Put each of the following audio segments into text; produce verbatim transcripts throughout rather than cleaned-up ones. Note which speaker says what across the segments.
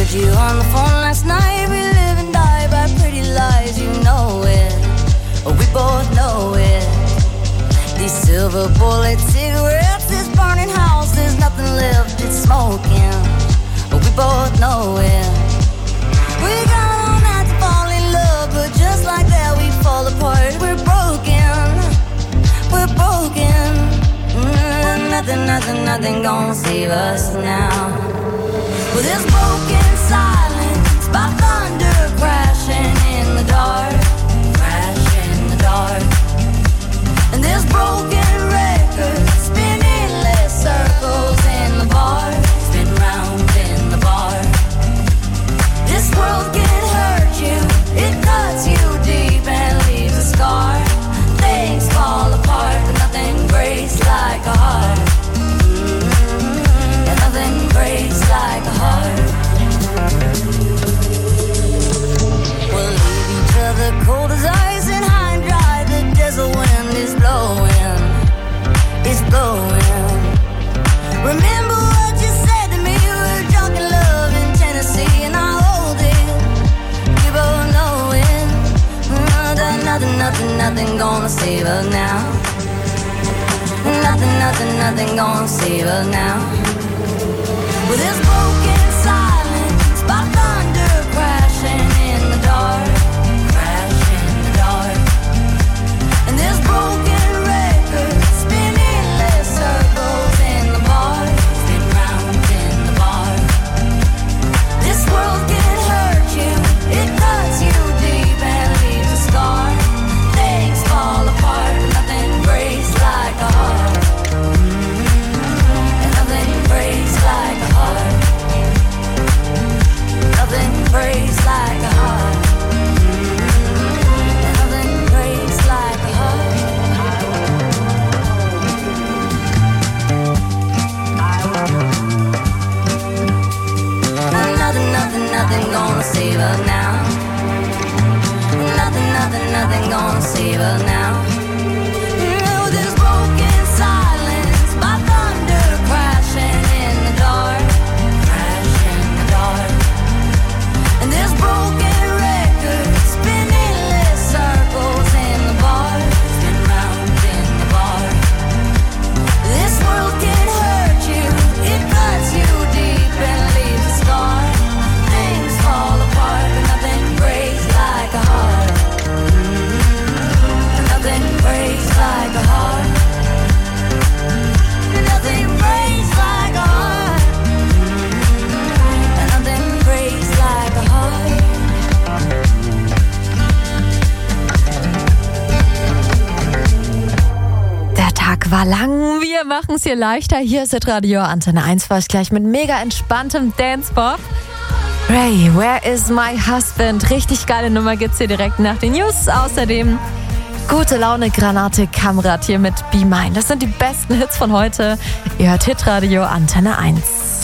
Speaker 1: heard you on the phone last night. We live and die by pretty lies, you know it. We both know it. These silver bullet cigarettes, this burning house, there's nothing left, it's smoking. We both know it. We got all night to fall in love, but just like that we fall apart. We're broken, we're broken. Mm, nothing, nothing, nothing gonna save us now. With this broken silence, by thunder crashing in the dark. And this broken record spinning less circles in the bar, spin round in the bar. This world can hurt you, it cuts you deep and leaves a scar. Things fall apart, but nothing breaks like a heart. Mm-hmm. And nothing breaks like a heart. We'll leave each other cold as ice and high and dry. The wind is blowing, it's blowing. Remember what you said to me, we were drunk in love in Tennessee, and I hold it, we both know it. Mm, that nothing, nothing, nothing gonna save us now. Nothing, nothing, nothing gonna save us now. With this broken silence, by thunder crashing in the dark. This broken record spinning less circles in the bar, spin round in the bar. This world can hurt you, it cuts you deep and leaves a scar. Things fall apart, but nothing breaks like a heart. Mm-hmm. And nothing breaks like a heart. Nothing breaks like a heart. Nothing, nothing, nothing gonna save us now. Nothing, nothing, nothing gonna save us now. No, this broken silence, by thunder crashing in the dark, crash in the dark. And this broken record spinning less circles in the bar, spin round in the bar. This world can hurt you, it cuts you deep and leaves a scar. Fall apart, but nothing breaks like a heart. Mm-hmm. Nothing breaks like a heart. Nothing breaks like a heart. Mm-hmm. Nothing breaks like a heart.
Speaker 2: Der Tag war lang, wir machen es hier leichter. Hier ist Radio Antenne eins, war ich gleich mit mega entspanntem Dance-Pop. Ray, Where is my husband? Richtig geile Nummer gibt's hier direkt nach den News. Außerdem gute Laune Granate Kamrat hier mit Be Mine. Das sind die besten Hits von heute. Ihr hört Hitradio Antenne eins.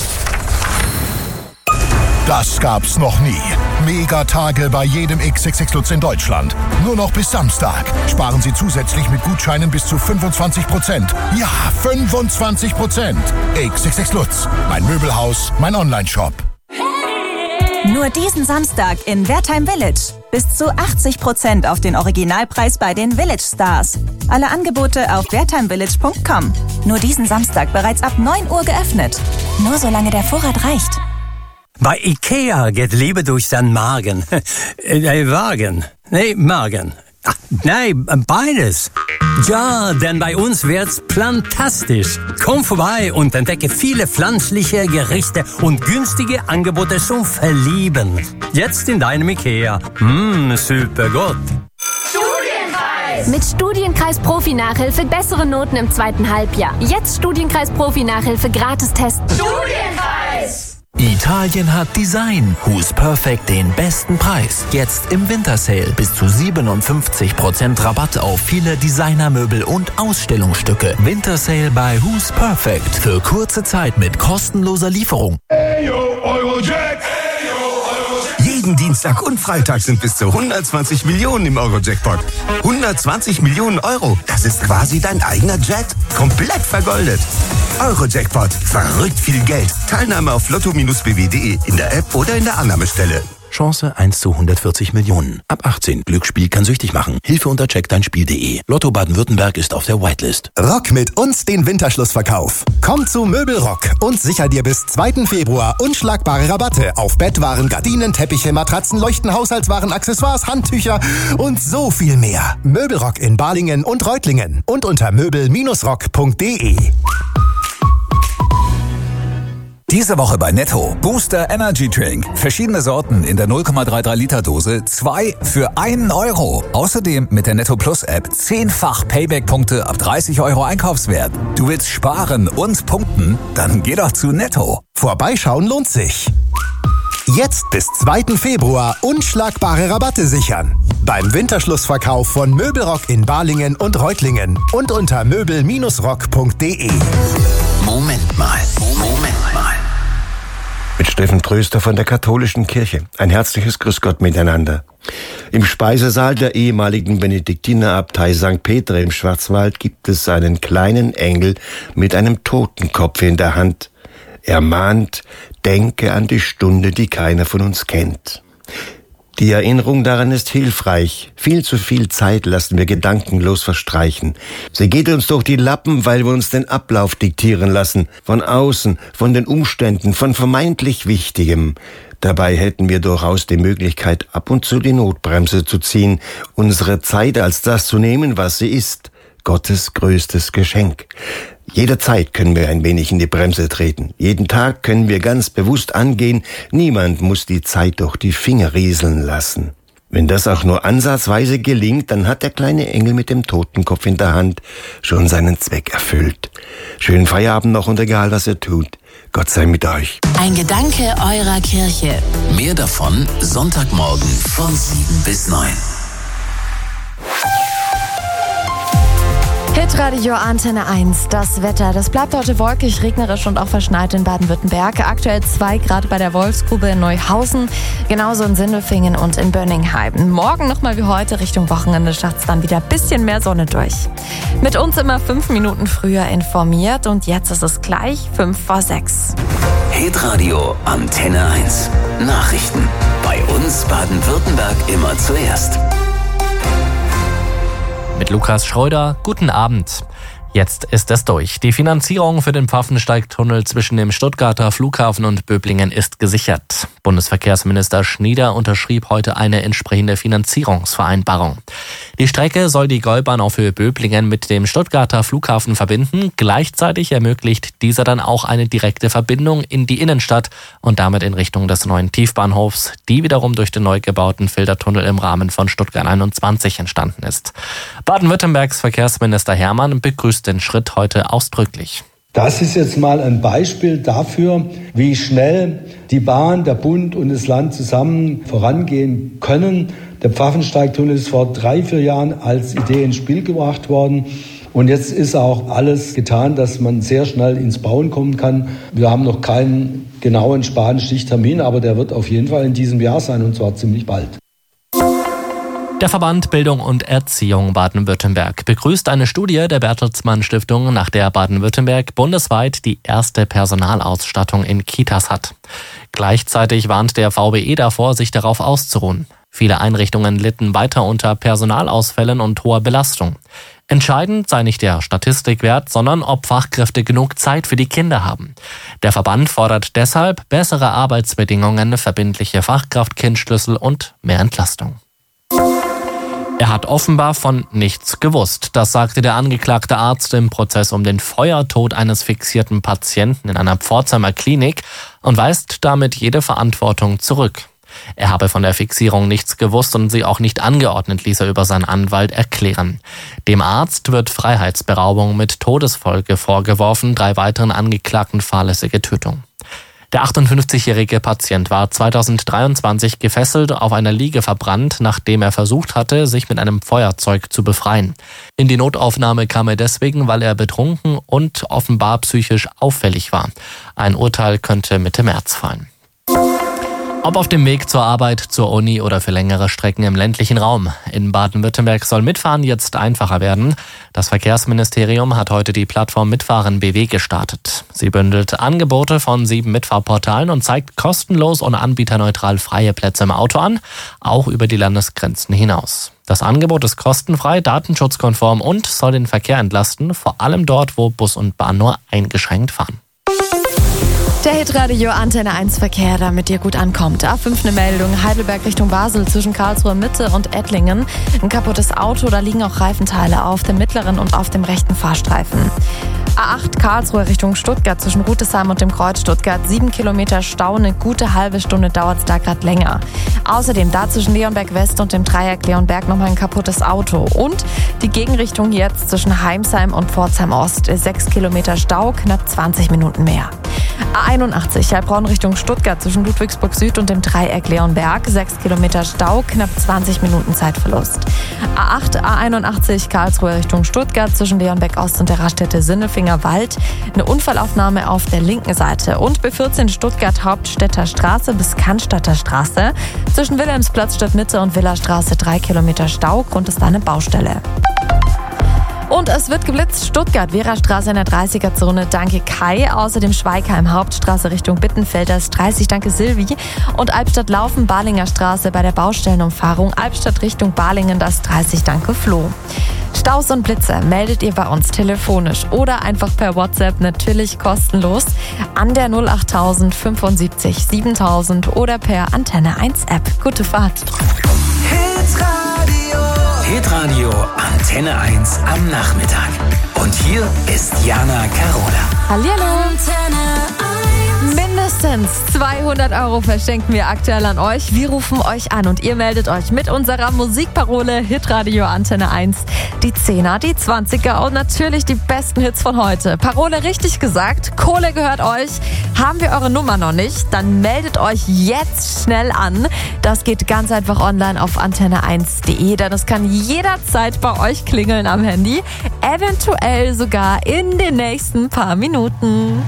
Speaker 3: Das gab's noch nie. Megatage bei jedem X X X Lutz in Deutschland. Nur noch bis Samstag. Sparen Sie zusätzlich mit Gutscheinen bis zu fünfundzwanzig Prozent. Ja, fünfundzwanzig Prozent. X X X Lutz. Mein Möbelhaus, mein Onlineshop.
Speaker 4: Nur diesen Samstag in Wertheim Village. Bis zu achtzig Prozent auf den Originalpreis bei den Village Stars. Alle Angebote auf wertheimvillage punkt com. Nur diesen Samstag bereits ab neun Uhr geöffnet. Nur solange der Vorrat reicht.
Speaker 5: Bei Ikea geht Liebe durch den Magen. äh, Wagen. Nee, Magen. Ach, nein, beides. Ja, denn bei uns wird's plantastisch. Komm vorbei und entdecke viele pflanzliche Gerichte und günstige Angebote zum Verlieben. Jetzt in deinem Ikea. Mmh, super gut.
Speaker 6: Studienkreis! Mit Studienkreis Profi-Nachhilfe bessere Noten im zweiten Halbjahr. Jetzt Studienkreis Profi-Nachhilfe gratis testen. Studienkreis!
Speaker 7: Italien hat Design. Who's Perfect den besten Preis. Jetzt im Wintersale bis zu siebenundfünfzig Prozent Rabatt auf viele Designermöbel und Ausstellungsstücke. Wintersale bei Who's Perfect. Für kurze Zeit mit kostenloser Lieferung.
Speaker 8: Ayo, Eurojack! Jeden Dienstag und Freitag sind bis zu hundertzwanzig Millionen im Euro-Jackpot. hundertzwanzig Millionen Euro, das ist quasi dein eigener Jet. Komplett vergoldet. Eurojackpot. Verrückt viel Geld. Teilnahme auf lotto Bindestrich b w punkt d e in der App oder in der Annahmestelle.
Speaker 7: Chance eins zu hundertvierzig Millionen. Ab achtzehn. Glücksspiel kann süchtig machen. Hilfe unter check dein Spiel punkt d e. Lotto Baden-Württemberg ist auf der Whitelist.
Speaker 9: Rock mit uns den Winterschlussverkauf. Komm zu Möbelrock und sicher dir bis zweiten Februar unschlagbare Rabatte auf Bettwaren, Gardinen, Teppiche, Matratzen, Leuchten, Haushaltswaren, Accessoires, Handtücher und so viel mehr. Möbelrock in Balingen und Reutlingen und unter möbel Bindestrich rock punkt d e.
Speaker 10: Diese Woche bei Netto. Booster Energy Drink. Verschiedene Sorten in der null Komma dreiunddreißig Liter Dose. Zwei für einen Euro. Außerdem mit der Netto Plus App zehnfach Payback-Punkte ab dreißig Euro Einkaufswert. Du willst sparen und punkten? Dann geh doch zu Netto.
Speaker 9: Vorbeischauen lohnt sich. Jetzt bis zweiten Februar unschlagbare Rabatte sichern. Beim Winterschlussverkauf von Möbelrock in Balingen und Reutlingen und unter möbel Bindestrich rock punkt d e.
Speaker 8: Moment mal, Moment mal. Mit Steffen Tröster von der Katholischen Kirche. Ein herzliches Grüß Gott miteinander. Im Speisesaal der ehemaligen Benediktinerabtei Sankt Peter im Schwarzwald gibt es einen kleinen Engel mit einem Totenkopf in der Hand. Er mahnt, denke an die Stunde, die keiner von uns kennt. Die Erinnerung daran ist hilfreich. Viel zu viel Zeit lassen wir gedankenlos verstreichen. Sie geht uns durch die Lappen, weil wir uns den Ablauf diktieren lassen. Von außen, von den Umständen, von vermeintlich Wichtigem. Dabei hätten wir durchaus die Möglichkeit, ab und zu die Notbremse zu ziehen, unsere Zeit als das zu nehmen, was sie ist. Gottes größtes Geschenk. Jederzeit können wir ein wenig in die Bremse treten. Jeden Tag können wir ganz bewusst angehen. Niemand muss die Zeit durch die Finger rieseln lassen. Wenn das auch nur ansatzweise gelingt, dann hat der kleine Engel mit dem Totenkopf in der Hand schon seinen Zweck erfüllt. Schönen Feierabend noch und egal, was ihr tut. Gott sei mit euch.
Speaker 11: Ein Gedanke eurer Kirche. Mehr davon Sonntagmorgen von sieben bis neun.
Speaker 2: Hitradio Antenne eins, das Wetter. Das bleibt heute wolkig, regnerisch und auch verschneit in Baden-Württemberg. Aktuell zwei Grad bei der Wolfsgrube in Neuhausen, genauso in Sindelfingen und in Bönningheim. Morgen nochmal wie heute Richtung Wochenende schaut's dann wieder ein bisschen mehr Sonne durch. Mit uns immer fünf Minuten früher informiert und jetzt ist es gleich fünf vor sechs.
Speaker 11: Hitradio Antenne eins. Nachrichten. Bei uns Baden-Württemberg immer zuerst.
Speaker 12: Mit Lukas Schröder, guten Abend. Jetzt ist es durch. Die Finanzierung für den Pfaffensteigtunnel zwischen dem Stuttgarter Flughafen und Böblingen ist gesichert. Bundesverkehrsminister Schnieder unterschrieb heute eine entsprechende Finanzierungsvereinbarung. Die Strecke soll die Gäubahn auf Höhe Böblingen mit dem Stuttgarter Flughafen verbinden. Gleichzeitig ermöglicht dieser dann auch eine direkte Verbindung in die Innenstadt und damit in Richtung des neuen Tiefbahnhofs, die wiederum durch den neu gebauten Filtertunnel im Rahmen von Stuttgart einundzwanzig entstanden ist. Baden-Württembergs Verkehrsminister Hermann begrüßt den Schritt heute ausdrücklich.
Speaker 13: Das ist jetzt mal ein Beispiel dafür, wie schnell die Bahn, der Bund und das Land zusammen vorangehen können. Der Pfaffensteigtunnel ist vor drei, vier Jahren als Idee ins Spiel gebracht worden. Und jetzt ist auch alles getan, dass man sehr schnell ins Bauen kommen kann. Wir haben noch keinen genauen Spanstichtermin, aber der wird auf jeden Fall in diesem Jahr sein, und zwar ziemlich bald.
Speaker 12: Der Verband Bildung und Erziehung Baden-Württemberg begrüßt eine Studie der Bertelsmann Stiftung, nach der Baden-Württemberg bundesweit die erste Personalausstattung in Kitas hat. Gleichzeitig warnt der V B E davor, sich darauf auszuruhen. Viele Einrichtungen litten weiter unter Personalausfällen und hoher Belastung. Entscheidend sei nicht der Statistikwert, sondern ob Fachkräfte genug Zeit für die Kinder haben. Der Verband fordert deshalb bessere Arbeitsbedingungen, verbindliche Fachkraft-Kind-Schlüssel und mehr Entlastung. Er hat offenbar von nichts gewusst. Das sagte der angeklagte Arzt im Prozess um den Feuertod eines fixierten Patienten in einer Pforzheimer Klinik und weist damit jede Verantwortung zurück. Er habe von der Fixierung nichts gewusst und sie auch nicht angeordnet, ließ er über seinen Anwalt erklären. Dem Arzt wird Freiheitsberaubung mit Todesfolge vorgeworfen, drei weiteren Angeklagten fahrlässige Tötung. Der achtundfünfzigjährige Patient war zweitausenddreiundzwanzig gefesselt auf einer Liege verbrannt, nachdem er versucht hatte, sich mit einem Feuerzeug zu befreien. In die Notaufnahme kam er deswegen, weil er betrunken und offenbar psychisch auffällig war. Ein Urteil könnte Mitte März fallen. Ob auf dem Weg zur Arbeit, zur Uni oder für längere Strecken im ländlichen Raum. In Baden-Württemberg soll Mitfahren jetzt einfacher werden. Das Verkehrsministerium hat heute die Plattform Mitfahren B W gestartet. Sie bündelt Angebote von sieben Mitfahrportalen und zeigt kostenlos und anbieterneutral freie Plätze im Auto an, auch über die Landesgrenzen hinaus. Das Angebot ist kostenfrei, datenschutzkonform und soll den Verkehr entlasten, vor allem dort, wo Bus und Bahn nur eingeschränkt fahren.
Speaker 2: Der Hitradio Antenne eins Verkehr, damit ihr gut ankommt. A fünf eine Meldung, Heidelberg Richtung Basel zwischen Karlsruhe Mitte und Ettlingen. Ein kaputtes Auto, da liegen auch Reifenteile auf dem mittleren und auf dem rechten Fahrstreifen. A acht Karlsruhe Richtung Stuttgart zwischen Rütesheim und dem Kreuz Stuttgart. Sieben Kilometer Stau, eine gute halbe Stunde dauert es da gerade länger. Außerdem da zwischen Leonberg West und dem Dreieck Leonberg nochmal ein kaputtes Auto. Und die Gegenrichtung jetzt zwischen Heimsheim und Pforzheim Ost. Sechs Kilometer Stau, knapp zwanzig Minuten mehr. A einundachtzig Heilbronn Richtung Stuttgart zwischen Ludwigsburg Süd und dem Dreieck Leonberg. Sechs Kilometer Stau, knapp zwanzig Minuten Zeitverlust. A acht, A einundachtzig Karlsruhe Richtung Stuttgart zwischen Leonberg Ost und der Raststätte Sinnelfinger Wald. Eine Unfallaufnahme auf der linken Seite. Und B vierzehn Stuttgart Hauptstädter Straße bis Cannstatter Straße. Zwischen Wilhelmsplatz Stadtmitte und Villastraße drei Kilometer Stau. Grund ist da eine Baustelle. Und es wird geblitzt. Stuttgart, Werastraße in der dreißiger-Zone, danke Kai. Außerdem Schweigheim, Hauptstraße Richtung Bittenfelders, dreißig, danke Silvi. Und Albstadt-Laufen, Balinger Straße bei der Baustellenumfahrung. Albstadt Richtung Balingen, das dreißig, danke Flo. Staus und Blitze meldet ihr bei uns telefonisch oder einfach per WhatsApp, natürlich kostenlos, an der null acht null fünfundsiebzig siebentausend oder per Antenne eins App. Gute Fahrt.
Speaker 11: Hitradio Antenne eins am Nachmittag. Und hier ist Jana Carola.
Speaker 2: Hallihallo. Mindestens zweihundert Euro verschenken wir aktuell an euch. Wir rufen euch an und ihr meldet euch mit unserer Musikparole Hitradio Antenne eins. Die Zehner, die Zwanziger und natürlich die besten Hits von heute. Parole richtig gesagt, Kohle gehört euch. Haben wir eure Nummer noch nicht? Dann meldet euch jetzt schnell an. Das geht ganz einfach online auf antenne eins punkt de, denn es kann jederzeit bei euch klingeln am Handy. Eventuell sogar in den nächsten paar Minuten.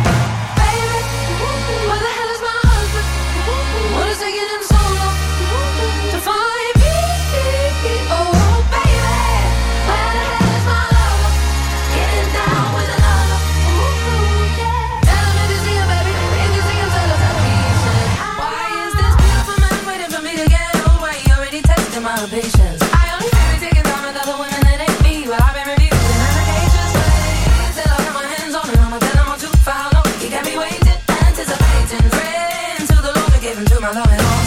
Speaker 1: Patience. I only feel taking time with other women that ain't me, but I've been refusing medications. Till I put my hands on it, I'ma tell them I'm too far. No, he got me waiting, anticipating, praying to the Lord to give him to my love and all.